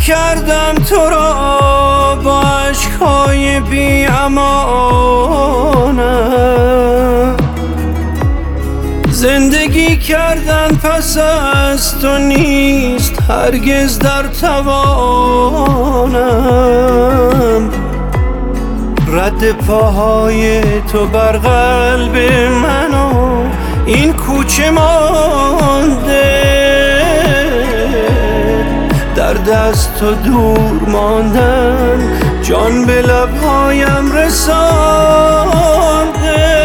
کردم تو را با عشقهای بی امانم، زندگی کردن پس از تو نیست هرگز در توانم. رد پاهای تو بر قلب من و این کوچه مانده، در دست تو دور ماندن جان به لبهایم رسانده.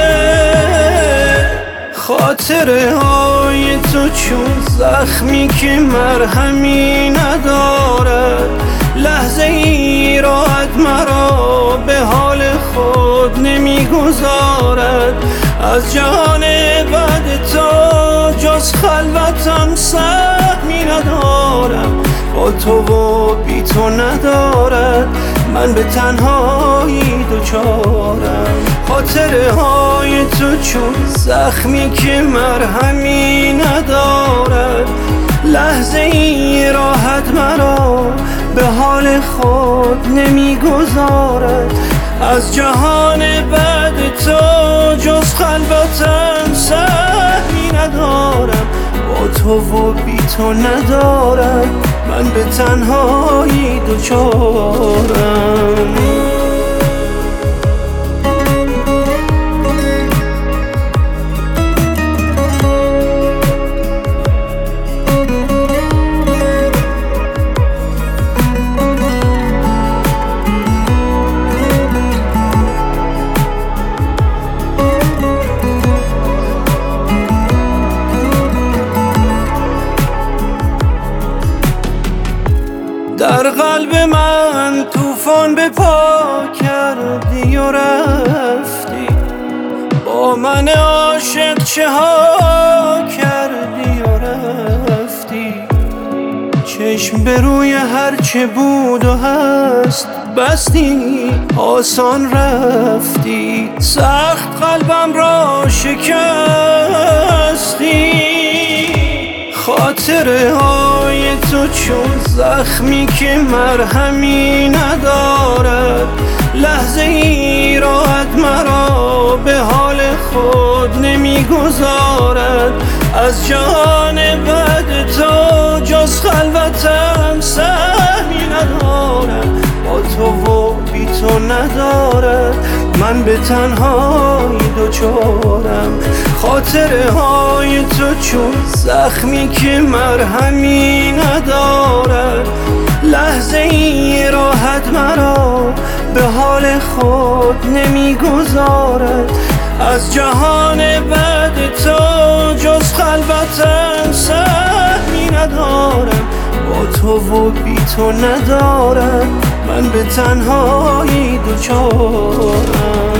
خاطره های تو چون زخمی که مرهمی ندارد، لحظه ای راحت مرا به حال خود نمیگذارد. از جهان بعد تو جز خلوتم سهمی ندارم، با تو و بی تو ندارد من به تنهایی دوچارم. خاطره های تو چون زخمی که مرهمی ندارد، لحظه ای راحت مرا به حال خود نمیگذارد. از جهان بعد تو جز خلوتم سهمی ندارم، با تو و بی تو ندارم من به تنهایی دوچارم. در قلب من طوفان به پا کردی و رفتی، با من عاشق چه ها کردی و رفتی. چشم به روی هرچه بود و هست بستی، آسان رفتی، سخت قلبم را شکستی. خاطره های تو چون زخمی که مرهمی ندارد، لحظه ای راحت مرا به حال خود نمیگذارد. از جهان بعد تو جز خلوتم سهمی ندارم، با تو و بی تو ندارد من به تنهایی دوچارم. خاطره های تو چون زخمی که مرهمی ندارد، لحظه ای راحت مرا به حال خود نمیگذارد. از جهان بعد تو جز خلوتم سهمی ندارم، با تو و بی تو ندارم من به تنهایی دوچارم.